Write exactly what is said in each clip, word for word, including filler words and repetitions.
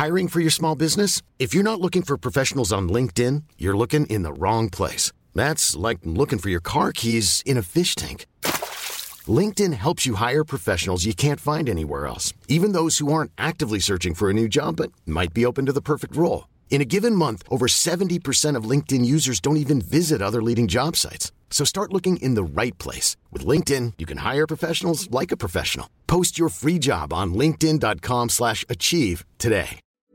Hiring for your small business? If you're not looking for professionals on LinkedIn, you're looking in the wrong place. That's like looking for your car keys in a fish tank. LinkedIn helps you hire professionals you can't find anywhere else, even those who aren't actively searching for a new job but might be open to the perfect role. In a given month, over seventy percent of LinkedIn users don't even visit other leading job sites. So start looking in the right place. With LinkedIn, you can hire professionals like a professional. Post your free job on linkedin.com slash achieve today.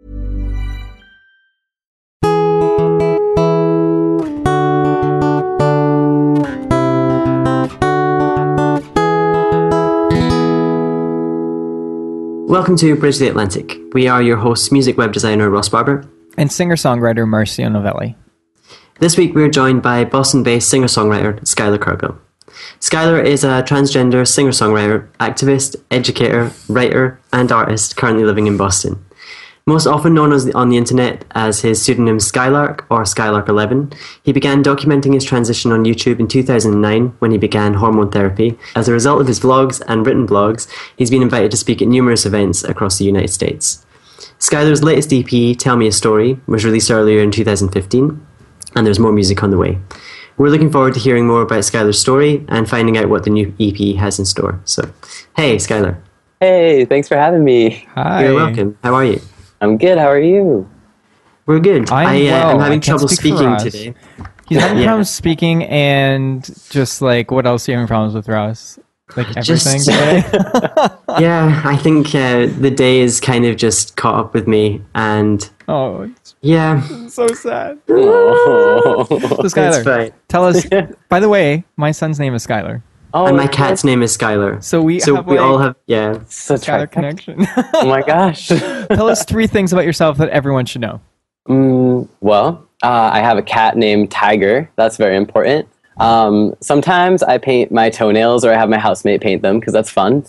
Welcome to Bridge the Atlantic. We are your hosts, music web designer Ross Barber and singer-songwriter Marcio Novelli. This week we're joined by Boston-based singer-songwriter Skylar Cargill. Skylar is a transgender singer-songwriter, activist, educator, writer, and artist currently living in Boston. Most often known as the, on the internet as his pseudonym Skylark or Skylark eleven, he began documenting his transition on YouTube in two thousand nine when he began hormone therapy. As a result of his vlogs and written blogs, he's been invited to speak at numerous events across the United States. Skylar's latest E P, Tell Me a Story, was released earlier in two thousand fifteen, and there's more music on the way. We're looking forward to hearing more about Skylar's story and finding out what the new E P has in store. So, hey, Skylar. Hey, thanks for having me. Hi. You're welcome. How are you? I'm good. How are you? We're good. I'm, I, uh, well. I'm having I can't trouble speak for speaking Ross. today. He's having Yeah. problems speaking, and just like, what else are you having problems with, Ross? Like everything Just- today? Yeah, I think uh, the day is kind of just caught up with me, and Oh, it's yeah, so sad. Oh, So it's Skylar, fine. tell us, by the way, my son's name is Skylar. oh And my cat's name is Skylar. So we So have we like, all have, yeah. so Skylar trifecta. connection. Oh my gosh. Tell us three things about yourself that everyone should know. mm, well, uh, I have a cat named Tiger. That's very important. Um, sometimes I paint my toenails, or I have my housemate paint them because that's fun.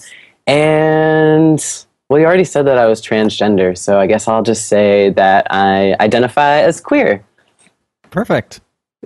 And well, you already said that I was transgender, so I guess I'll just say that I identify as queer. Perfect.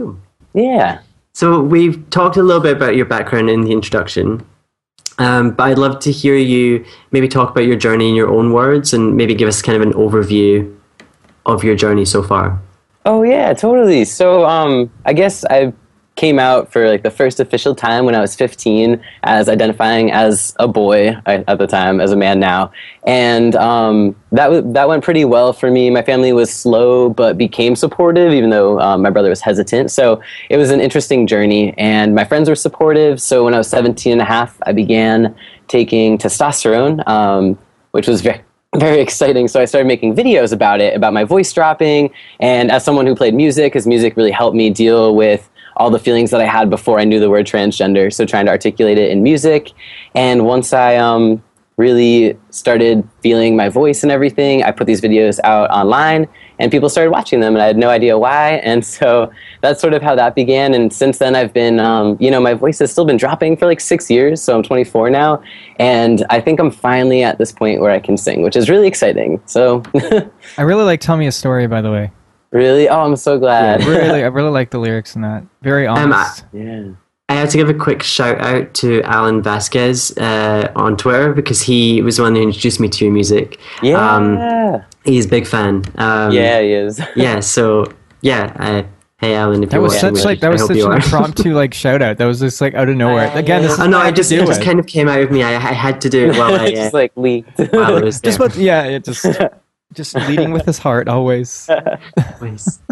Yeah. So we've talked a little bit about your background in the introduction, um, but I'd love to hear you maybe talk about your journey in your own words and maybe give us kind of an overview of your journey so far. Oh yeah, totally. So um, I guess I came out for like the first official time when I was fifteen as identifying as a boy I, at the time, as a man now. And um, that, w- that went pretty well for me. My family was slow but became supportive, even though um, my brother was hesitant. So it was an interesting journey, and my friends were supportive. So when I was seventeen and a half, I began taking testosterone, um, which was very very exciting. So I started making videos about it, about my voice dropping. And as someone who played music, because music really helped me deal with all the feelings that I had before I knew the word transgender. So trying to articulate it in music. And once I um, really started feeling my voice and everything, I put these videos out online and people started watching them, and I had no idea why. And so that's sort of how that began. And since then I've been, um, you know, my voice has still been dropping for like six years. So I'm twenty-four now. And I think I'm finally at this point where I can sing, which is really exciting. So I really like Tell Me a Story, by the way. really, oh, I'm so glad. Really, I really like the lyrics in that. Very Um, honest. Yeah. I have to give a quick shout out to Alan Vasquez uh, on Twitter because he was the one who introduced me to your music. Yeah. Um, he's a big fan. Um, yeah, he is. Yeah, so, yeah. Uh, hey, Alan, if That you're was watching, such like which that I was hope such you an are. impromptu like shout out. That was just like out of nowhere. Again, this is Oh, no, what I have just, to it do just with. kind of came out of me. I, I had to do it while I, It's uh, just like leaked. while I was there. just what yeah, it just just leading with his heart always. Nice.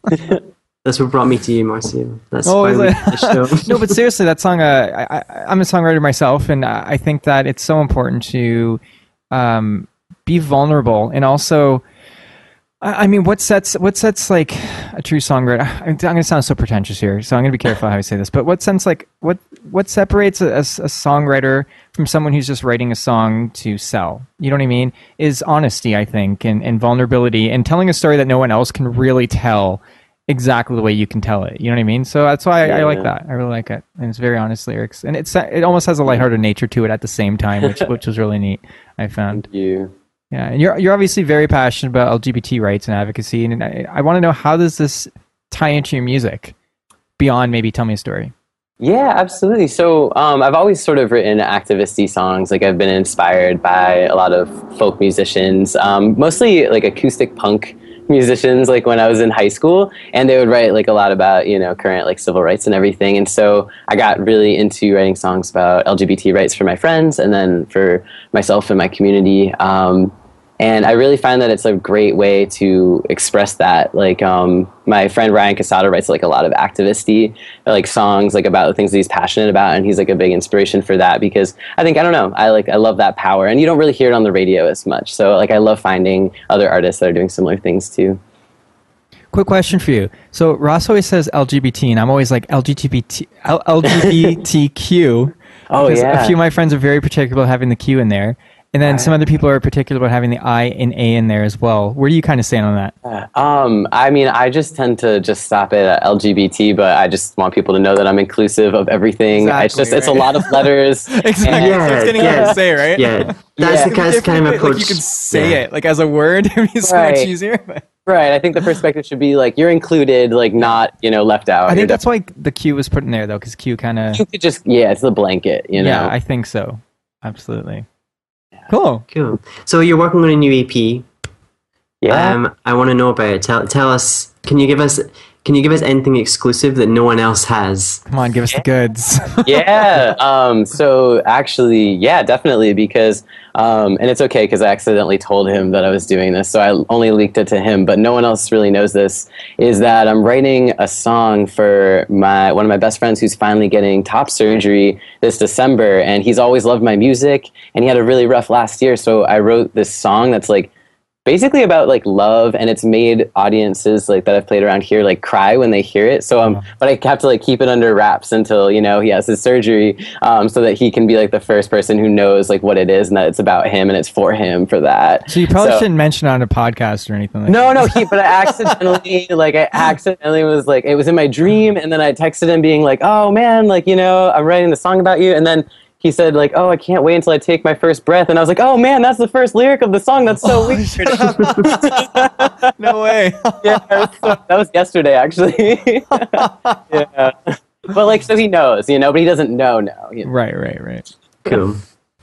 That's what brought me to you, Marcio. That's Oh, why is we it? did the show. No, but seriously, that song. Uh, I, I, I'm a songwriter myself, and I think that it's so important to um, be vulnerable, and also, I, I mean, what sets what sets like a true songwriter? I, I'm going to sound so pretentious here, so I'm going to be careful how I say this. But what sense like what what separates a, a, a songwriter from someone who's just writing a song to sell? You know what I mean? Is honesty, I think, and, and vulnerability, and telling a story that no one else can really tell exactly the way you can tell it. You know what I mean? So that's why I, I like Yeah. that. I really like it, and it's very honest lyrics, and it's it almost has a lighthearted nature to it at the same time, which which was really neat. I found. Thank you. Yeah, and you're you're obviously very passionate about L G B T rights and advocacy, and I, I want to know, how does this tie into your music beyond maybe Tell Me a Story? Yeah, absolutely. So um, I've always sort of written activist-y songs. Like I've been inspired by a lot of folk musicians, um, mostly like acoustic punk musicians. Like when I was in high school, and they would write like a lot about you know current like civil rights and everything. And so I got really into writing songs about L G B T rights for my friends, and then for myself and my community. Um, And I really find that it's a great way to express that. Like um, my friend Ryan Casado writes like a lot of activist-y like songs like about the things that he's passionate about, and he's like a big inspiration for that because I think I don't know I like I love that power, and you don't really hear it on the radio as much. So like I love finding other artists that are doing similar things too. Quick question for you. So Ross always says L G B T, and I'm always like L G B T, L G B T Q. Oh yeah. A few of my friends are very particular about having the Q in there. And then some other people are particular about having the I and A in there as well. Where do you kind of stand on that? Um, I mean, I just tend to just stop it at L G B T, but I just want people to know that I'm inclusive of everything. Exactly, it's just, right? it's a lot of letters. Exactly. Yeah, So it's getting yeah. hard to say, right? Yeah, that's Yeah. the kind, kind of approach. Like you can say yeah. it like as a word. It'd be so Right. much easier. But Right. I think the perspective should be like, you're included, like not, you know, left out. I You're think that's why the Q was put in there though, because Q kind of. You could just, yeah, it's the blanket, you know? Yeah, I think so. Absolutely. Cool. Cool. So you're working on a new E P. Yeah. Um, I want to know about it. Tell tell us. Can you give us? Can you give us anything exclusive that no one else has? Come on, give us the goods. yeah. Um, so actually, yeah, definitely because, um, and it's okay because I accidentally told him that I was doing this, so I only leaked it to him, but no one else really knows this, is that I'm writing a song for my, one of my best friends who's finally getting top surgery this December, and he's always loved my music, and he had a really rough last year, so I wrote this song that's like, basically about like love, and it's made audiences like that I've played around here like cry when they hear it. So um, but I have to like keep it under wraps until you know he has his surgery, um, so that he can be like the first person who knows like what it is and that it's about him and it's for him for that. So you probably So- shouldn't mention it on a podcast or anything like No, that. no, he. But I accidentally, like, I accidentally was like, it was in my dream, and then I texted him being like, "Oh man, like, you know, I'm writing the song about you," and then he said like, "Oh, I can't wait until I take my first breath," and I was like, "Oh man, that's the first lyric of the song. That's so weird." No way. yeah, that was, so, that was yesterday actually. yeah, but like, so he knows, you know, but he doesn't know now. You know? Right, right, right. Cool.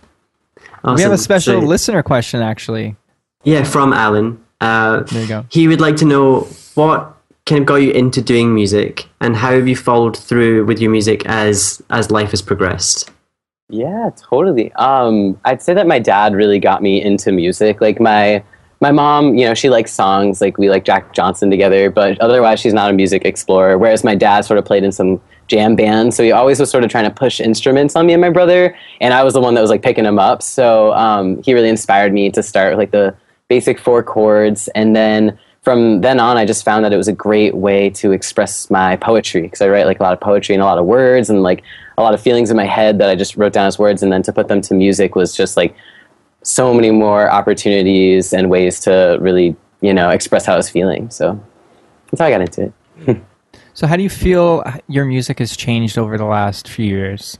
We have Awesome. a special So- listener question actually. Yeah, from Alan. Uh, There you go. he would like to know what kind of got you into doing music, and how have you followed through with your music as as life has progressed? Yeah, totally. Um, I'd say that my dad really got me into music. Like my my mom, you know, she likes songs. Like we like Jack Johnson together, but otherwise she's not a music explorer. Whereas my dad sort of played in some jam bands, so he always was sort of trying to push instruments on me and my brother, and I was the one that was like picking them up. So um, he really inspired me to start with like the basic four chords, and then from then on, I just found that it was a great way to express my poetry, because I write like a lot of poetry and a lot of words and like a lot of feelings in my head that I just wrote down as words, and then to put them to music was just like so many more opportunities and ways to really, you know, express how I was feeling. So that's how I got into it. So how do you feel your music has changed over the last few years?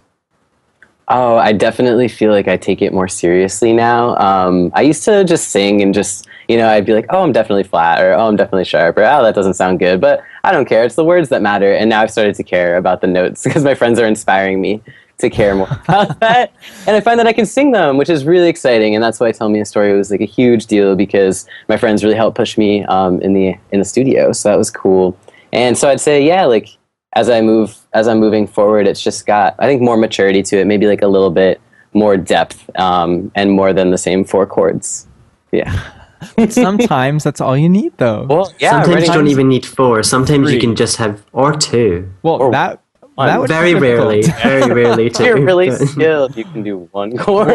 Oh, I definitely feel like I take it more seriously now. Um, I used to just sing and just, you know, I'd be like, oh, I'm definitely flat, or oh, I'm definitely sharp, or oh, that doesn't sound good. But I don't care. It's the words that matter. And now I've started to care about the notes because my friends are inspiring me to care more about that. And I find that I can sing them, which is really exciting. And that's why Tell Me a Story was like a huge deal, because my friends really helped push me um, in the in the studio. So that was cool. And so I'd say, yeah, like, as I move, as I'm moving forward, it's just got, I think, more maturity to it, maybe like a little bit more depth, um, and more than the same four chords. Yeah. Sometimes that's all you need, though. Well, yeah. Sometimes writing- you don't even need four. Sometimes you Three. can just have or two. well, or that that would be Very difficult. rarely, very rarely two. If you're really but- skilled, you can do one chord.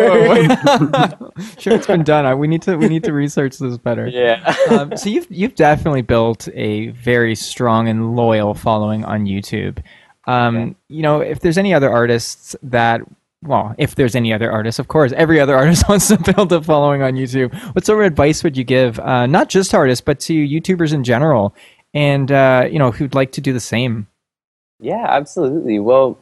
Sure, it's been done. I, we need to we need to research this better. yeah. Um, so you've you've definitely built a very strong and loyal following on YouTube. Um, You know, if there's any other artists that, well, if there's any other artists, of course, every other artist wants to build a following on YouTube. What sort of advice would you give, uh, not just artists, but to YouTubers in general, and uh, you know, who'd like to do the same? Yeah, absolutely. Well,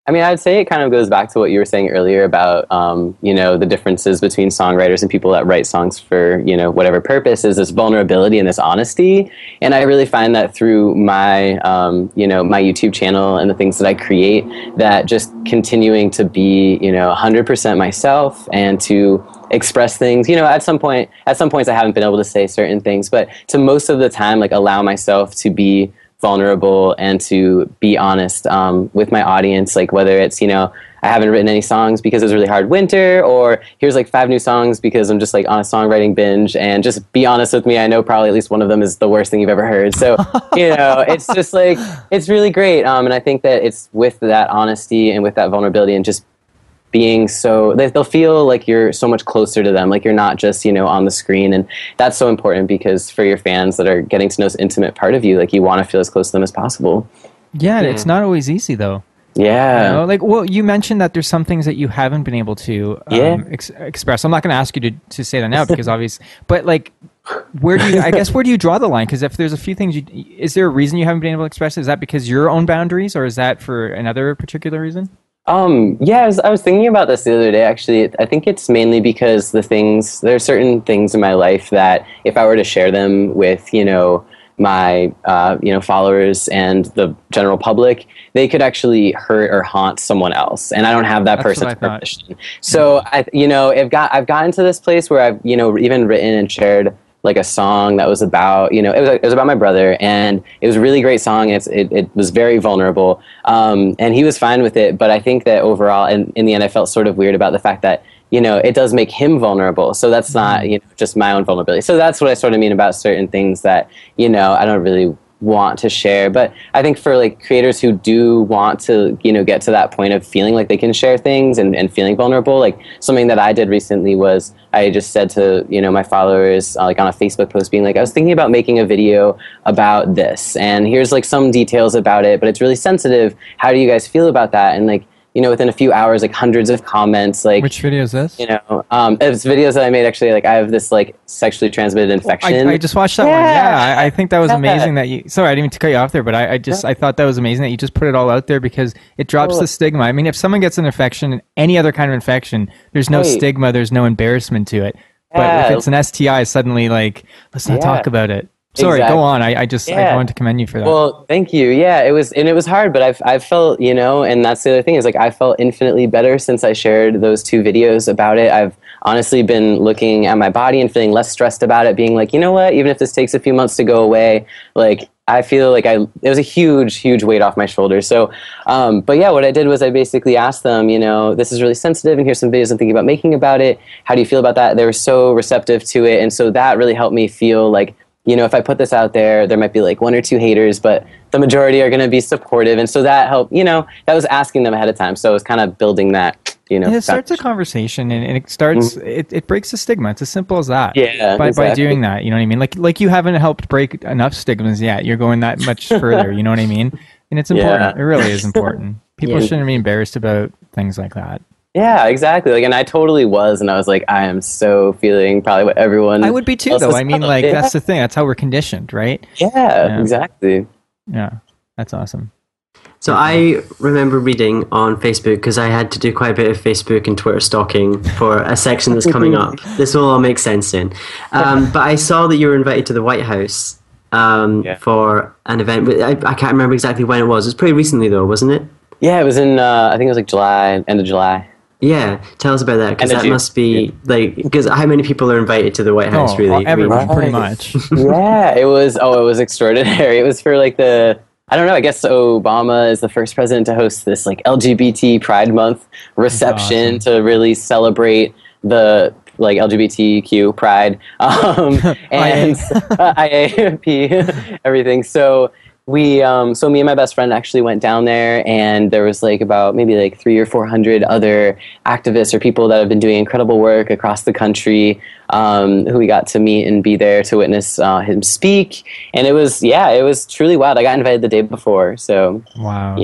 I mean, I'd say it kind of goes back to what you were saying earlier about, um, you know, the differences between songwriters and people that write songs for, you know, whatever purpose, is this vulnerability and this honesty. And I really find that through my, um, you know, my YouTube channel and the things that I create, that just continuing to be, you know, one hundred percent myself and to express things, you know, at some point, at some points I haven't been able to say certain things, but to most of the time, like, allow myself to be vulnerable and to be honest um, with my audience, like whether it's, you know, I haven't written any songs because it was a really hard winter, or here's like five new songs because I'm just like on a songwriting binge, and just be honest with me. I know probably at least one of them is the worst thing you've ever heard. So, you know, it's just like, it's really great. Um, and I think that it's with that honesty and with that vulnerability and just being so, they, they'll feel like you're so much closer to them, like you're not just, you know, on the screen. And that's so important, because for your fans that are getting to know this intimate part of you, like, you want to feel as close to them as possible. Yeah, yeah. It's not always easy though. Yeah. You know, like, well, you mentioned that there's some things that you haven't been able to um, yeah. ex- express. I'm not going to ask you to, to say that now because obviously, but like, where do you, I guess, where do you draw the line? Because if there's a few things, you, is there a reason you haven't been able to express it? Is that because your own boundaries, or is that for another particular reason? Um, yeah, I was, I was thinking about this the other day, actually. I think it's mainly because the things, there are certain things in my life that if I were to share them with, you know, my, uh, you know, followers and the general public, they could actually hurt or haunt someone else. And I don't have that That's person's permission. So, I, you know, I've got, I've gotten to this place where I've, you know, even written and shared like a song that was about, you know, it was, it was about my brother, and it was a really great song. It's, it, it was very vulnerable. Um, and he was fine with it. But I think that overall, and in the end, I felt sort of weird about the fact that, you know, it does make him vulnerable. So that's not, you know, just my own vulnerability. So that's what I sort of mean about certain things that, you know, I don't really want to share. But I think for like creators who do want to, you know, get to that point of feeling like they can share things and, and feeling vulnerable, like something that I did recently was I just said to, you know, my followers, uh, like on a Facebook post, being like, I was thinking about making a video about this, and here's like some details about it, but it's really sensitive. How do you guys feel about that? And like, you know, within a few hours, like hundreds of comments, like, which video is this? You know, um, it's videos that I made actually, like I have this like sexually transmitted infection. I, I just watched that yeah. one. Yeah, I, I think that was Yeah. amazing that you, sorry, I didn't mean to cut you off there, but I, I just, Yeah. I thought that was amazing that you just put it all out there, because it drops Cool. the stigma. I mean, if someone gets an infection, any other kind of infection, there's no Right. stigma, there's no embarrassment to it. But Yeah. if it's an S T I, suddenly like, let's not Yeah. talk about it. Sorry, Exactly. go on. I, I just, I Yeah. wanted to commend you for that. Well, thank you. Yeah, it was, and it was hard, but I've, I've felt, you know, and that's the other thing is like I felt infinitely better since I shared those two videos about it. I've honestly been looking at my body and feeling less stressed about it, being like, you know what, even if this takes a few months to go away, like I feel like I, it was a huge, huge weight off my shoulders. So, um, but yeah, what I did was I basically asked them, you know, this is really sensitive and here's some videos I'm thinking about making about it. How do you feel about that? They were so receptive to it. And so that really helped me feel like, you know, if I put this out there, there might be like one or two haters, but the majority are going to be supportive. And so that helped, you know, that was asking them ahead of time. So it was kind of building that, you know. And it starts a conversation, and, and it starts, mm-hmm. it, it breaks the stigma. It's as simple as that. Yeah, by, exactly. by doing that, you know what I mean? Like, like you haven't helped break enough stigmas yet. You're going that much further, you know what I mean? And it's important. Yeah. It really is important. People Yeah. shouldn't be embarrassed about things like that. Yeah, exactly. Like, and I totally was, and I was like, I am so feeling probably what everyone. I would be too, else though. is I mean, feeling. like yeah. that's the thing. That's how we're conditioned, right? Yeah, Yeah. exactly. Yeah, that's awesome. So I remember reading on Facebook, because I had to do quite a bit of Facebook and Twitter stalking for a section that's coming up. This will all make sense soon. Um, but I saw that you were invited to the White House um, Yeah. for an event. I, I can't remember exactly when it was. It was pretty recently, though, wasn't it? Yeah, it was in. Uh, I think it was like July, end of July. Yeah, tell us about that, because And that did you- must be like, because how many people are invited to the White House? Oh, Really, everyone, I mean, pretty Right. much. Yeah, it was. Oh, it was extraordinary. It was for like the. I don't know. I guess Obama is the first president to host this like L G B T Pride Month reception awesome. to really celebrate the like L G B T Q Pride um, and uh, I A P everything. So we, um, so me and my best friend actually went down there, and there was like about maybe like three or four hundred other activists or people that have been doing incredible work across the country, um, who we got to meet and be there to witness uh, him speak. And it was, yeah, it was truly wild. I got invited the day before, so Wow.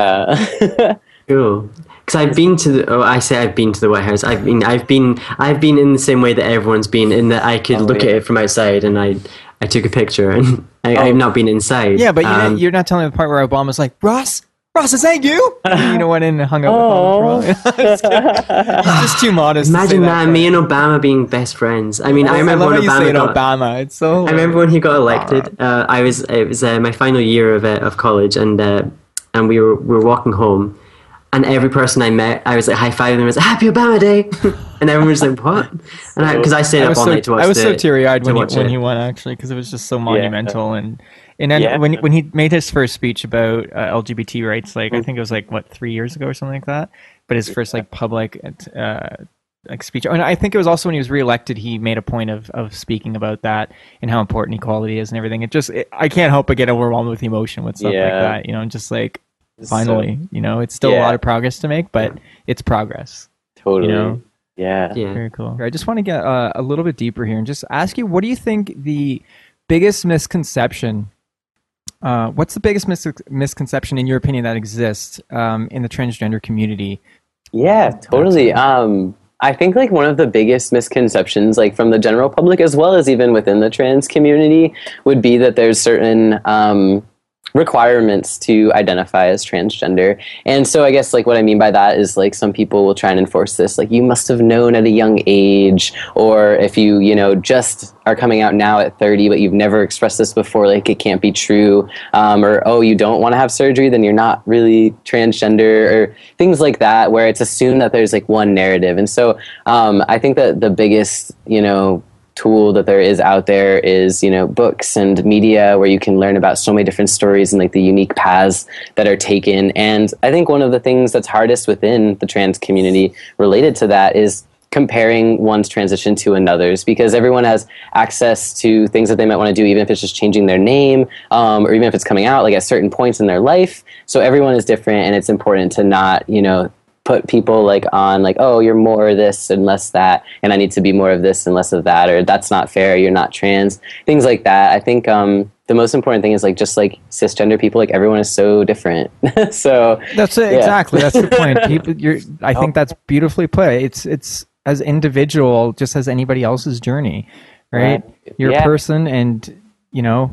yeah. cool. Because I've been to the, oh, I say I've been to the White House. I've been, I've been, I've been in the same way that everyone's been, in that I could Oh, look yeah. at it from outside, and I, I took a picture, and I, Oh. I've not been inside. Yeah, but you Um, you're not telling me the part where Obama's like, Ross, Ross, is that you? And, you know, went in and hung out with him. For He's just too modest. Imagine to say that, that, me and Obama being best friends. I mean, I, I remember love when how you say Obama it, got, Obama. It's so. I remember when he got elected. Uh, I was it was uh, my final year of uh, of college, and uh, and we were we were walking home, and every person I met, I was like high fiving them. I was like, "Happy Obama Day," and everyone was like, "What?" And because I, I stayed I up all so, night to watch. I was the, so teary eyed when he watch when it. he won, actually, because it was just so monumental. Yeah. and and then Yeah. when when he made his first speech about uh, L G B T rights, like I think it was like what three years ago or something like that. But his first like public uh, like speech, and I think it was also when he was reelected, he made a point of of speaking about that and how important equality is and everything. It just it, I can't help but get overwhelmed with emotion with stuff like Yeah. that. You know, just like So- finally, you know, it's still a Yeah. lot of progress to make, but it's progress. Totally. You know? Yeah. Yeah. Very cool. I just want to get uh, a little bit deeper here and just ask you, what do you think the biggest misconception? Uh, what's the biggest mis- misconception, in your opinion, that exists um, in the transgender community? Yeah, totally. Um, I think like one of the biggest misconceptions, like from the general public as well as even within the trans community, would be that there's certain um, requirements to identify as transgender. And so I guess like what I mean by that is like some people will try and enforce this, like you must have known at a young age, or if you, you know, just are coming out now at thirty, but you've never expressed this before, like it can't be true. Um, or, oh, you don't want to have surgery, then you're not really transgender, or things like that, where it's assumed that there's like one narrative. And so um, I think that the biggest, you know, tool that there is out there is, you know, books and media where you can learn about so many different stories and like the unique paths that are taken. And I think one of the things that's hardest within the trans community related to that is comparing one's transition to another's, because everyone has access to things that they might want to do, even if it's just changing their name, um, or even if it's coming out like at certain points in their life. So everyone is different, and it's important to not, you know, put people like on like, oh, you're more this and less that, and I need to be more of this and less of that, or that's not fair, you're not trans, things like that. I think um, the most important thing is like, just like cisgender people, like everyone is so different. So That's it, yeah. exactly. That's the point. People, you're, I think that's beautifully put. It's it's as individual, just as anybody else's journey, right? Right. You're Yeah. a person, and you know,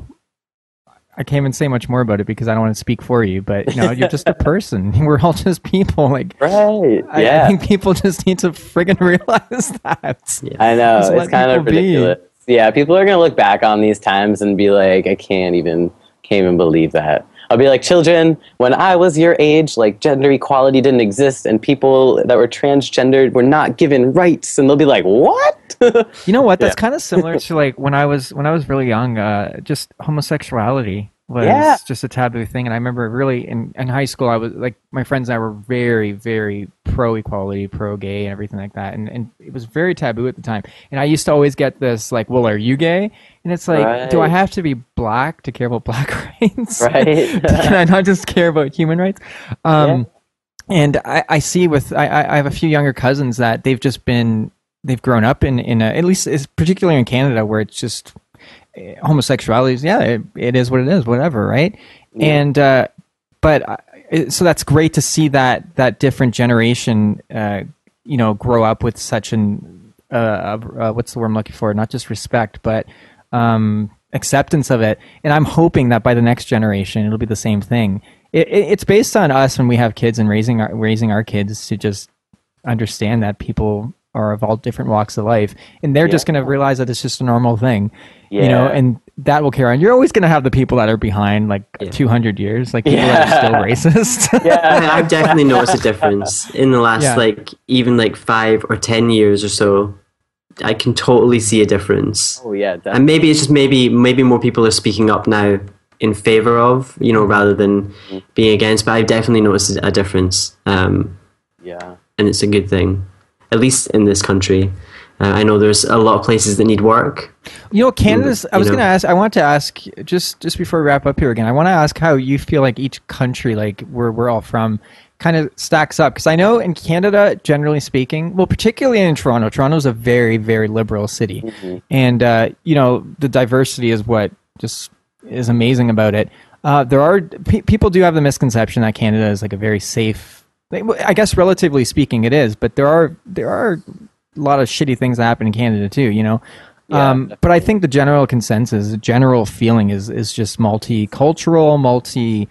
I can't even say much more about it because I don't want to speak for you. But you know, you're just a person. We're all just people. Like, Right. I, Yeah. I think people just need to friggin' realize that. I know. Just It's let kind of people be. ridiculous. Yeah, people are going to look back on these times and be like, I can't even can't even believe that. I'll be like, children, when I was your age, like gender equality didn't exist and people that were transgendered were not given rights. And they'll be like, what? You know what? That's Yeah. kind of similar to like when I was when I was really young. Uh, just homosexuality was Yeah. just a taboo thing, and I remember really in, in high school, I was like, my friends and I were very, very pro equality, pro gay, and everything like that, and and it was very taboo at the time. And I used to always get this like, "Well, are you gay?" And it's like, do I Right. have to be black to care about black rights? Right. Can I not just care about human rights? Um, And I, I see with I, I I have a few younger cousins that they've just been they've grown up in in a, at least it's particularly in Canada where it's just eh, homosexuality is yeah it, it is what it is, whatever, right? Yeah. And uh, but I- it, so that's great to see that that different generation uh, you know grow up with such an uh, uh, what's the word I'm looking for, not just respect but um, acceptance of it. And I'm hoping that by the next generation it'll be the same thing. It, it, it's based on us when we have kids and raising our raising our kids to just understand that people are of all different walks of life, and they're just Yeah. going to realize that it's just a normal thing, you know, Yeah. and that will carry on. You're always going to have the people that are behind like Yeah. two hundred years, like people that are still racist. Yeah. I, I've definitely noticed a difference in the last Yeah. like even like five or ten years or so. I can totally see a difference, Oh, yeah. and Definitely. maybe it's just maybe maybe more people are speaking up now in favor of, you know, rather than being against. But I've definitely noticed a difference, um, Yeah. and it's a good thing, at least in this country. Uh, I know there's a lot of places that need work. You know, Canada's. I you was know. going to ask. I want to ask just just before we wrap up here again. I want to ask how you feel like each country, like where we're all from, kind of stacks up. Because I know in Canada, generally speaking, well, particularly in Toronto, Toronto's a very very liberal city, and uh, you know the diversity is what just is amazing about it. Uh, there are pe- people do have the misconception that Canada is like a very safe. I guess relatively speaking, it is, but there are there are a lot of shitty things that happen in Canada too, you know. Yeah, um, but I think the general consensus, the general feeling is is just multicultural, multi,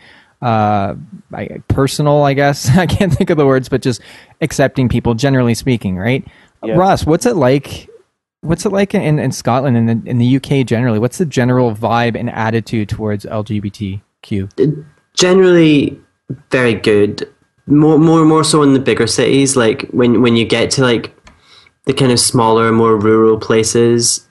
uh, I, personal, I guess. I can't think of the words, but just accepting people, generally speaking, right? Yeah. Ross, what's it like? What's it like in, in Scotland and in, in the U K generally? What's the general vibe and attitude towards L G B T Q? Generally, very good. More, more, more so in the bigger cities. Like when when you get to like the kind of smaller, more rural places,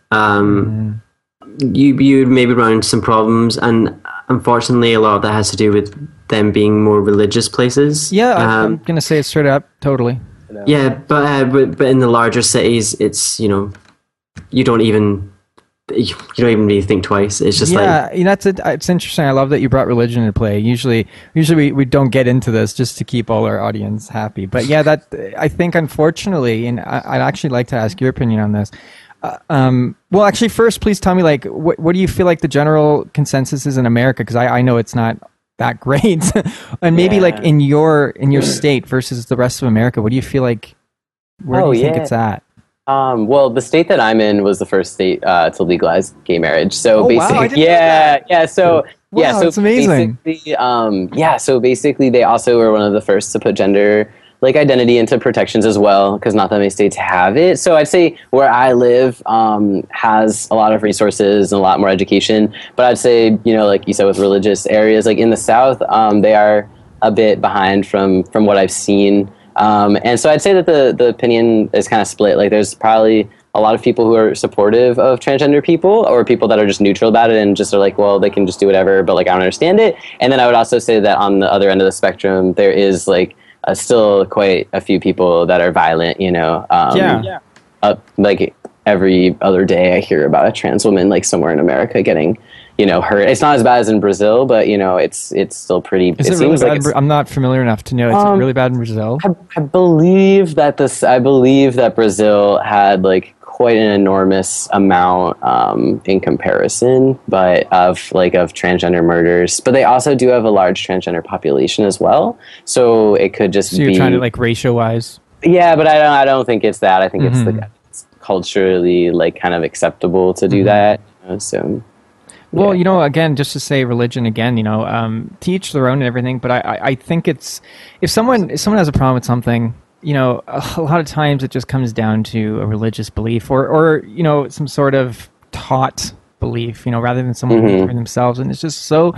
um, mm. you you maybe run into some problems, and unfortunately, a lot of that has to do with them being more religious places. Yeah, um, I'm gonna say it straight up, totally. Yeah, but, uh, but but in the larger cities, it's, you know, you don't even you don't even really think twice. It's just yeah, like, you know, it's a, it's interesting. I love that you brought religion into play. Usually, usually we, we don't get into this just to keep all our audience happy. But yeah, that I think unfortunately, and I, I'd actually like to ask your opinion on this. Uh, um, well, actually, first, please tell me, like, what what do you feel like the general consensus is in America? Because I, I know it's not that great, and maybe yeah. like in your in your state versus the rest of America, what do you feel like? Where oh, do you yeah. think it's at? Um, well, the state that I'm in was the first state uh, to legalize gay marriage. So oh, basically, wow, I didn't yeah, know that. yeah. So wow, yeah, so it's amazing. Basically, um, yeah, so basically, they also were one of the first to put gender like identity into protections as well, because not that many states have it. So I'd say where I live um, has a lot of resources and a lot more education. But I'd say, you know, like you said, with religious areas, like in the South, um, they are a bit behind from from what I've seen. Um, and so I'd say that the, the opinion is kind of split. Like there's probably a lot of people who are supportive of transgender people, or people that are just neutral about it and just are like, well, they can just do whatever, but like I don't understand it. And then I would also say that on the other end of the spectrum, there is like uh, still quite a few people that are violent, you know. Um, yeah. yeah. Uh, like every other day I hear about a trans woman like somewhere in America getting, you know, hurt. It's not as bad as in Brazil, but you know, it's it's still pretty. Is it, it really seems bad? like I'm not familiar enough to know. Is um, it really bad in Brazil? I, I believe that this. I believe that Brazil had like quite an enormous amount um, in comparison, but of like of transgender murders. But they also do have a large transgender population as well. So it could just so you're be trying to like ratio wise. Yeah, but I don't. I don't think it's that. I think mm-hmm. it's the it's culturally like kind of acceptable to do mm-hmm. that. You know, so. Well, yeah. you know, again, just to say religion again, you know, um, to each their own and everything. But I, I, I think it's if someone if someone has a problem with something, you know, a lot of times it just comes down to a religious belief or, or you know, some sort of taught belief, you know, rather than someone mm-hmm. for themselves. And it's just so,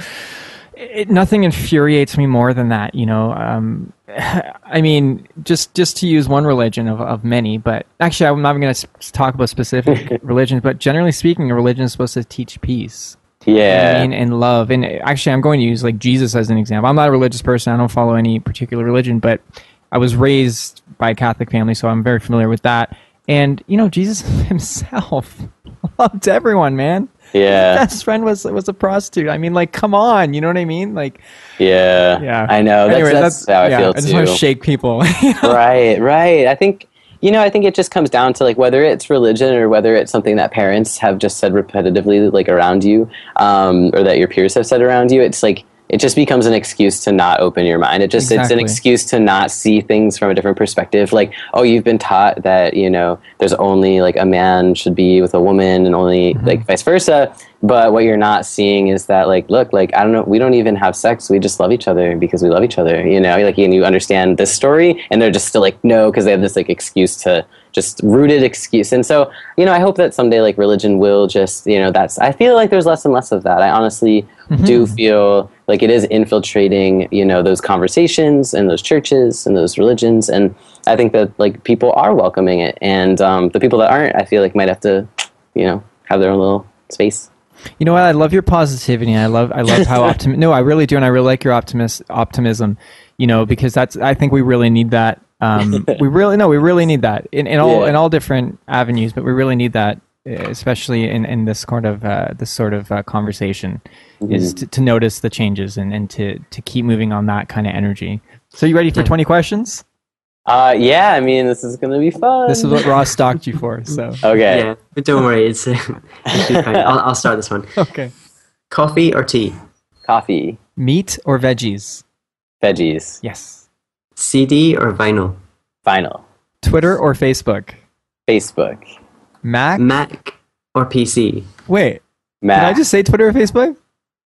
it, nothing infuriates me more than that, you know. Um, I mean, just just to use one religion of, of many, but actually I'm not even going to talk about specific religions, but generally speaking, a religion is supposed to teach peace. Yeah. You know what I mean, and love. And actually, I'm going to use like Jesus as an example. I'm not a religious person. I don't follow any particular religion, but I was raised by a Catholic family, so I'm very familiar with that. And, you know, Jesus himself loved everyone, man. Yeah. His best friend was was a prostitute. I mean, like, come on. You know what I mean? Like, yeah. Yeah. I know. That's, anyway, that's, that's how I yeah, feel, I just too. want to shake people. You know? Right, right. I think... You know, I think it just comes down to like whether it's religion or whether it's something that parents have just said repetitively, like around you, um, or that your peers have said around you. It's like it just becomes an excuse to not open your mind. It just exactly. It's an excuse to not see things from a different perspective. Like, oh, you've been taught that, you know, there's only like a man should be with a woman and only mm-hmm. like vice versa. But what you're not seeing is that, like, look, like, I don't know, we don't even have sex. We just love each other because we love each other, you know? Like, and you understand this story, and they're just still like, no, because they have this, like, excuse to just rooted excuse. And so, you know, I hope that someday, like, religion will just, you know, that's, I feel like there's less and less of that. I honestly mm-hmm. do feel like it is infiltrating, you know, those conversations and those churches and those religions. And I think that, like, people are welcoming it. And um, the people that aren't, I feel like might have to, you know, have their own little space. You know what? I love your positivity. I love I love how optim. No, I really do, and I really like your optimist optimism. You know, because that's I think we really need that. Um, we really no, we really need that in, in all yeah. in all different avenues, but we really need that, especially in, in this sort of uh, this sort of uh, conversation, mm-hmm. is to, to notice the changes and, and to to keep moving on that kind of energy. So, you ready for twenty questions? Uh, yeah, I mean, this is going to be fun. This is what Ross stalked you for, so. Okay. Yeah, but don't worry, it's, uh, it's fine. I'll, I'll start this one. Okay. Coffee or tea? Coffee. Meat or veggies? Veggies. Yes. C D or vinyl? Vinyl. Twitter or Facebook? Facebook. Mac? Mac or P C? Wait. Mac. Did I just say Twitter or Facebook?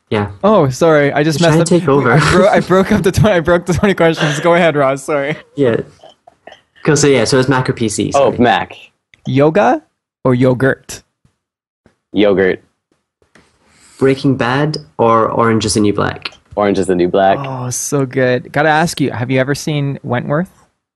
Yeah. Oh, sorry. I just You're messed trying up. to take over. I, bro- I broke up the twenty. I broke the twenty questions. Go ahead, Ross. Sorry. Yeah. Cool. So yeah, so it's Mac or P C. Oh, Sorry. Mac. Yoga or yogurt? Yogurt. Breaking Bad or Orange is the New Black? Orange is the New Black. Oh, so good. Gotta ask you, have you ever seen Wentworth?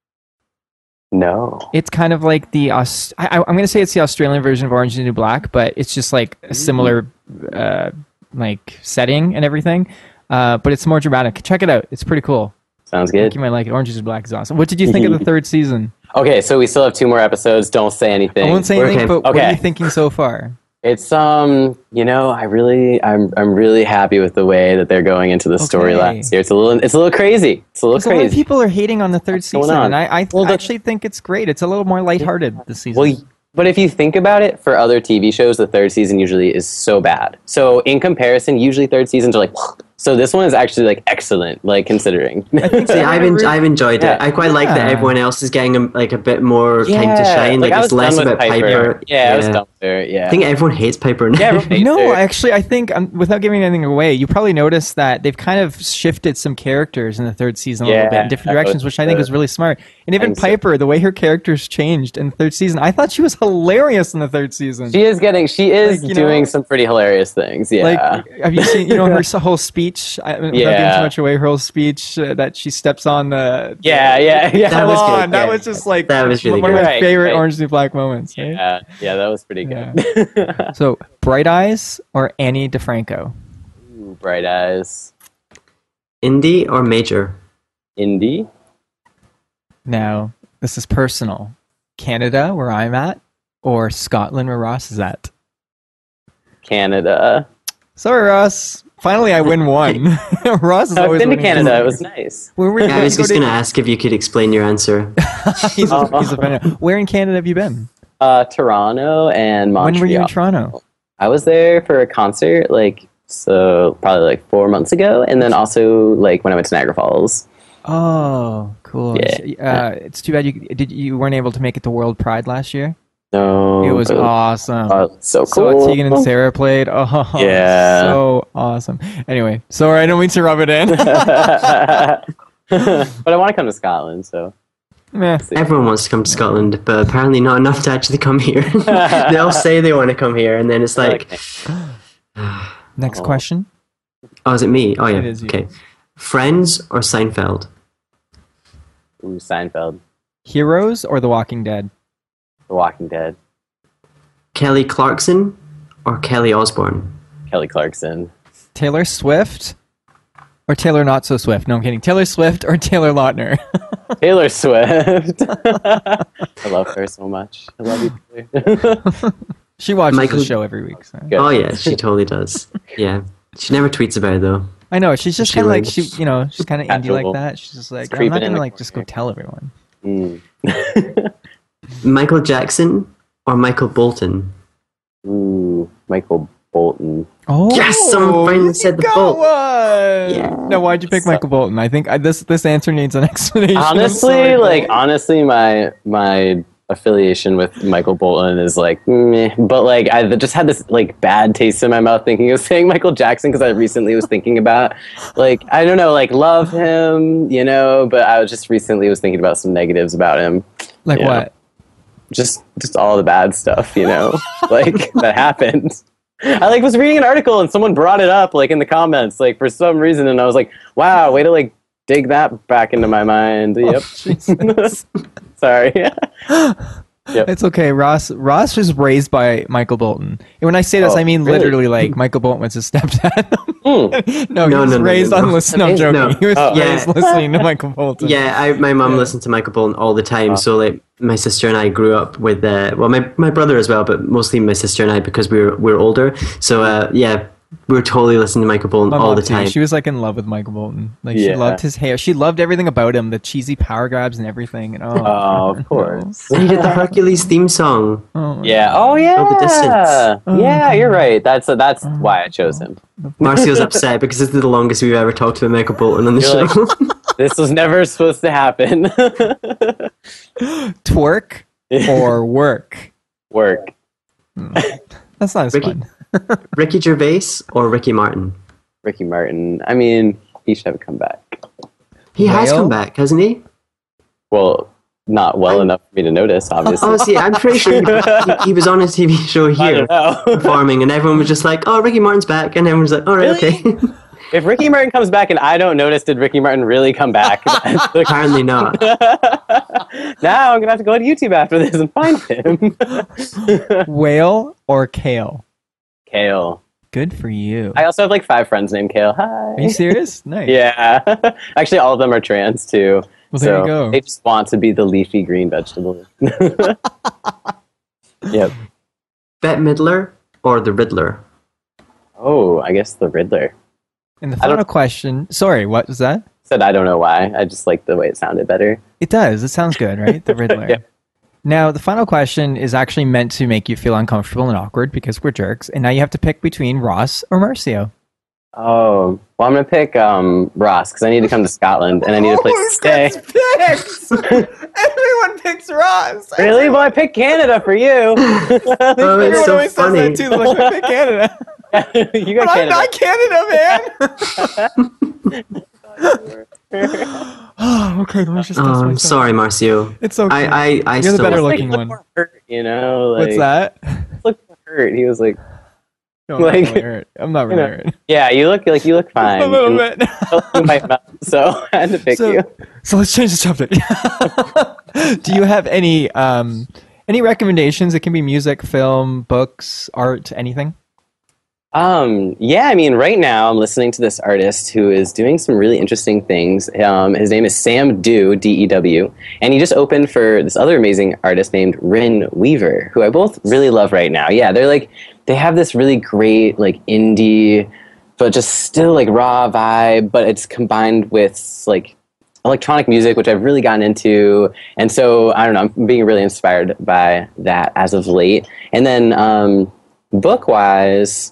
No. It's kind of like the Aus- I, I- I'm going to say it's the Australian version of Orange is the New Black, but it's just like a similar uh, like setting and everything. Uh, but it's more dramatic. Check it out. It's pretty cool. Sounds I think good. you might like it. Orange is the Black is awesome. What did you think of the third season? Okay, so we still have two more episodes. Don't say anything. I won't say anything, Okay. but what are Okay. you thinking so far? It's um, you know, I really, I'm, I'm really happy with the way that they're going into the Okay. storylines here. It's a little, it's a little crazy. It's a little Because a lot of crazy. people are hating on the third What's going season, on? and I, I Well, the- actually think it's great. It's a little more lighthearted this season. Well, but if you think about it, for other T V shows, the third season usually is so bad. So in comparison, usually third seasons are like, so this one is actually like excellent, like considering. I think See, so. I've, en- I've enjoyed Yeah. it. I quite like that Yeah. everyone else is getting um, like a bit more time to shine. Like, I it's was less done with about Piper. Yeah, I was done with her. Yeah. I think everyone hates Piper now. Yeah, everyone hates No, her. actually, I think um, without giving anything away, you probably noticed that they've kind of shifted some characters in the third season a little bit in Yeah, different that directions, was which I think the- is really smart. And even think so. Piper, the way her characters changed in the third season, I thought she was hilarious in the third season. She is getting, she is Like, you doing know, some pretty hilarious things. Yeah. Like, have you seen, you know, her s- whole speech? I, without giving Yeah. too much away, her whole speech uh, that she steps on the. yeah, yeah, yeah. That Come was good, on, that yeah. was just like That was really one of good. my Right, favorite right. Orange is the New Black moments. right? yeah, yeah, that was pretty Yeah. good. So, Bright Eyes or Annie DeFranco? Ooh, Bright Eyes. Indie or major? Indie. Now, this is personal. Canada, where I'm at, or Scotland, where Ross is at? Canada. Sorry, Ross. Finally, I win one. Ross is I've always been to winning. Canada. It was nice. Where were Yeah, I was go just to- going to ask if you could explain your answer. he's, a, he's a fan. Where in Canada have you been? Uh, Toronto and Montreal. When were you in Toronto? I was there for a concert, like so, probably like four months ago, and then also like when I went to Niagara Falls. Oh, cool. Yeah. Uh, it's too bad you did. You weren't able to make it to World Pride last year. No, It was but- awesome. Oh, so So cool. Tegan and Sarah played. Oh, Yeah. so awesome. Anyway, sorry, I don't mean to rub it in. but I want to come to Scotland, so. Meh. Everyone wants to come to Scotland, but apparently not enough to actually come here. They all say they want to come here, and then it's like, Okay. Next Oh. question. oh, is it me? Oh, yeah. It is you. Okay. Friends or Seinfeld? Ooh, Seinfeld, Heroes or The Walking Dead? The Walking Dead, Kelly Clarkson or Kelly Osbourne? Kelly Clarkson. Taylor Swift or Taylor Not So Swift? No, I'm kidding. Taylor Swift or Taylor Lautner? Taylor Swift. I love her so much. I love you. Taylor. She watches Michael- the show every week. So. Good. Oh, yeah, she totally does. Yeah. She never tweets about it, though. I know. She's just She kind of like, would. she, you know, she's kind of indie Casual. like that. She's just like, It's I'm creeping not in going to the like just go corner. tell everyone. Mm. Michael Jackson or Michael Bolton? Ooh, Michael Bolton. Oh, Yes, someone finally said the got Bolt. one. Yeah. No, why'd you pick So- Michael Bolton? I think I, this this answer needs an explanation. I'm Honestly, sorry, like Bolt. honestly, my my affiliation with Michael Bolton is like, meh. But like I just had this like bad taste in my mouth thinking of saying Michael Jackson because I recently was thinking about like I don't know, like love him, you know, but I was just recently was thinking about some negatives about him. like yeah. what? Just just all the bad stuff, you know, like that happened. I like was reading an article and someone brought it up like in the comments, like for some reason, and I was like, wow, way to like dig that back into my mind. Yep. Jesus. Sorry. Yep. It's okay. Ross Ross was raised by Michael Bolton. And when I say this, Oh, I mean really? literally like Michael Bolton was his stepdad. Mm. no, he No, was no, no, raised no, on no. listening. No, I'm joking. No. He was Oh. raised Yeah. listening to Michael Bolton. Yeah, I, my mum Yeah. listened to Michael Bolton all the time. Oh. So like my sister and I grew up with uh, well, my my brother as well, but mostly my sister and I because we were we were older. So uh, yeah, we were totally listening to Michael Bolton My all mom the too. time. She was like in love with Michael Bolton. Like she Yeah. loved his hair. She loved everything about him. The cheesy power grabs and everything. And oh, Oh, of course. And he did the Hercules theme song. oh, Yeah. Oh, yeah. the distance. Oh, yeah, you're God. right. That's that's why I chose him. Marcio's upset because this is the longest we've ever talked about Michael Bolton on the You're show. This was never supposed to happen. twerk or work. Work. That's not as Ricky- fun. Ricky Gervais or Ricky Martin? Ricky Martin. I mean, he should have come back. He has Whale? come back, hasn't he? Well, not well enough for me to notice, obviously. Oh, see, I'm pretty sure he, he was on a T V show I here don't know. performing, and everyone was just like, "Oh, Ricky Martin's back," and everyone was like, "All right, Really? okay." If Ricky Martin comes back and I don't notice, did Ricky Martin really come back? Apparently not. Now I'm gonna have to go to YouTube after this and find him. Whale or Kale? Kale. Good for you. I also have like five friends named Kale. Hi. Are you serious? Nice. Yeah. Actually, all of them are trans too. Well, there so you go. They just want to be the leafy green vegetable. Yep. Bette Midler or the Riddler? Oh, I guess the Riddler. And the I don't- final question. Sorry, what was that? Said I don't know why. I just like the way it sounded better. It does. It sounds good, right? The Riddler. Yeah. Now, the final question is actually meant to make you feel uncomfortable and awkward because we're jerks. And now you have to pick between Ross or Marcio. Oh, well, I'm gonna pick um, Ross because I need to come to Scotland and I need a place to stay. Picks. Everyone picks Ross. Really? Well, I picked Canada for you. Oh, it's so funny. Too. Like, I pick Canada. You got But I'm Canada. not Canada, man. Oh, okay. Let me just. Oh, I'm sorry, Marcio. It's okay. I, I, I You're the still better Like, looking look one. more hurt, you know? Like, What's that? Look more hurt. He was like, No, Like- I'm not really hurt. I'm not really know, hurt. yeah, you look like you look fine. A little And- bit. you might not, so I had to pick So, you. so let's change the subject. Do you have any um, any recommendations? It can be music, film, books, art, anything. Um, yeah, I mean, right now I'm listening to this artist who is doing some really interesting things. Um, his name is Sam Dew, D E W, and he just opened for this other amazing artist named Rin Weaver, who I both really love right now. Yeah, they're like, they have this really great, like, indie, but just still, like, raw vibe, but it's combined with, like, electronic music, which I've really gotten into. And so, I don't know, I'm being really inspired by that as of late. And then, um, book-wise,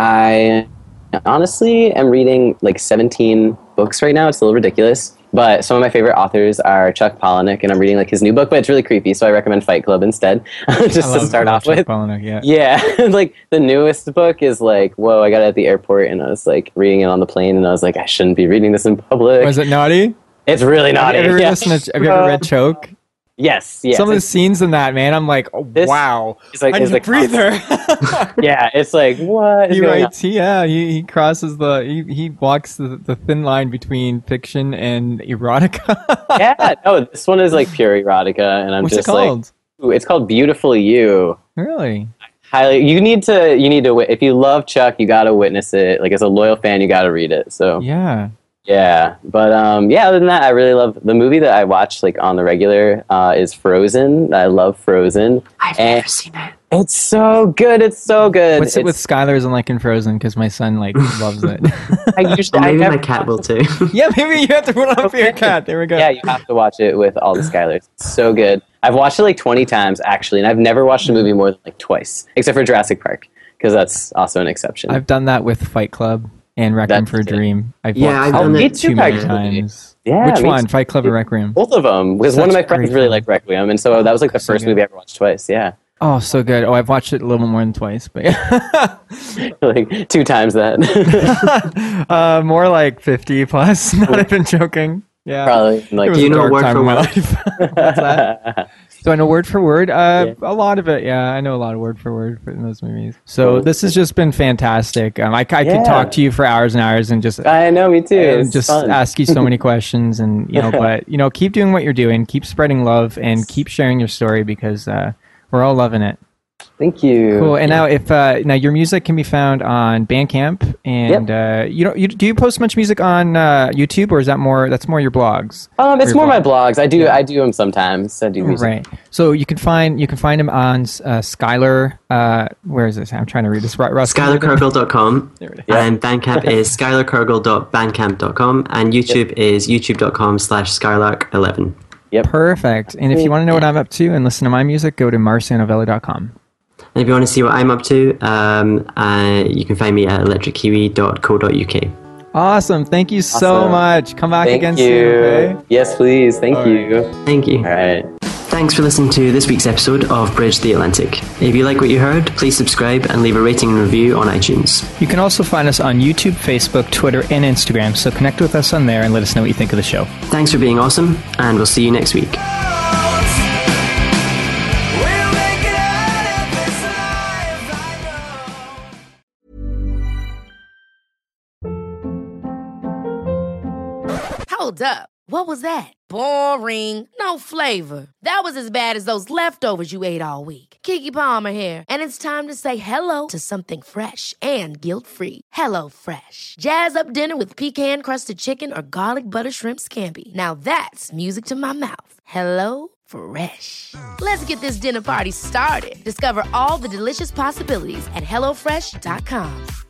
I honestly am reading like seventeen books right now. It's a little ridiculous. But some of my favorite authors are Chuck Palahniuk, and I'm reading like his new book, but it's really creepy, so I recommend Fight Club instead, just to start off with. Palahniuk, yeah. Yeah, like the newest book is like, whoa, I got it at the airport, and I was like reading it on the plane, and I was like, I shouldn't be reading this in public. Was it naughty? It's really naughty. Have you ever, Yeah. listened to, have you ever read Choke? Yes, yes. Some of the It's- scenes in that, man, I'm like, oh, This wow. is like- I is need a like breather. yeah, it's like, what is He going on? writes, he, yeah, he, he crosses the, he, he walks the, the thin line between fiction and erotica. Yeah, no, this one is like pure erotica, and I'm What's just it called? like, ooh, it's called Beautiful You. Really? Highly, you need to, you need to, wi- if you love Chuck, you gotta witness it. Like as a loyal fan, you gotta read it. So Yeah. yeah, but um, yeah. Other than that, I really love the movie that I watch like on the regular uh, is Frozen. I love Frozen. I've And never seen it. It's so good. It's so good. What's it with It's- Skylar's and like in Frozen? Because my son like loves it. I usually, Or I maybe never my cat will watch too. Yeah, maybe you have to put it on for your cat. There we go. Yeah, you have to watch it with all the Skylers. It's so good. I've watched it like twenty times actually, and I've never watched a movie more than like twice, except for Jurassic Park, because that's also an exception. I've done that with Fight Club and Requiem That's for a it. Dream. I've Yeah, watched I've done them that too too, many actually. times. Yeah, Which me one? too. Fight Club or Requiem? Both of them, because one of Such my a friends great really film. liked Requiem, and so that was like the So first good. movie I ever watched twice. Yeah, Oh, so good. Oh, I've watched it a little more than twice, but yeah. like two times that. uh, more like fifty plus. Not even joking. Yeah. Probably. It Like, was Do you a know dark word time for in my word? life. What's that? Do I know word for word? Uh, Yeah. A lot of it, yeah. I know a lot of word for word for in those movies. So Cool. this has just been fantastic. Um, I, I Yeah. could talk to you for hours and hours and just I know, me too. and It's just fun. ask you so many questions, and you know, but you know, keep doing what you're doing, keep spreading love, and keep sharing your story because uh, we're all loving it. Thank you. Cool. And now, if uh, now your music can be found on Bandcamp, and uh, you know, you, do you post much music on uh, YouTube, or is that more? That's more your blogs. Um, it's Or more your my blogs. I do. I do them sometimes. I do music. Right. So you can find you can find him on uh, Skylar. Uh, where is this? I'm trying to read this. Ru- Russ, can you read it? Skylar Kurgle dot com. There it is. And Bandcamp is skylar kurgle dot bandcamp dot com. And YouTube is youtube dot com slash skylark eleven. Perfect. And if you want to know what I'm up to and listen to my music, go to marcianovello dot com. And if you want to see what I'm up to, um, uh, you can find me at electric kiwi dot co dot uk. Awesome. Thank you so Awesome. much. Come back Thank again you. soon. Okay? Yes, please. Thank All right. you. Thank you. All right. Thanks for listening to this week's episode of Bridge the Atlantic. If you like what you heard, please subscribe and leave a rating and review on iTunes. You can also find us on YouTube, Facebook, Twitter, and Instagram, so connect with us on there and let us know what you think of the show. Thanks for being awesome, and we'll see you next week. Hold up. What was that? Boring. No flavor. That was as bad as those leftovers you ate all week. Keke Palmer here, and it's time to say hello to something fresh and guilt-free. Hello Fresh. Jazz up dinner with pecan-crusted chicken or garlic butter shrimp scampi. Now that's music to my mouth. Hello Fresh. Let's get this dinner party started. Discover all the delicious possibilities at hello fresh dot com.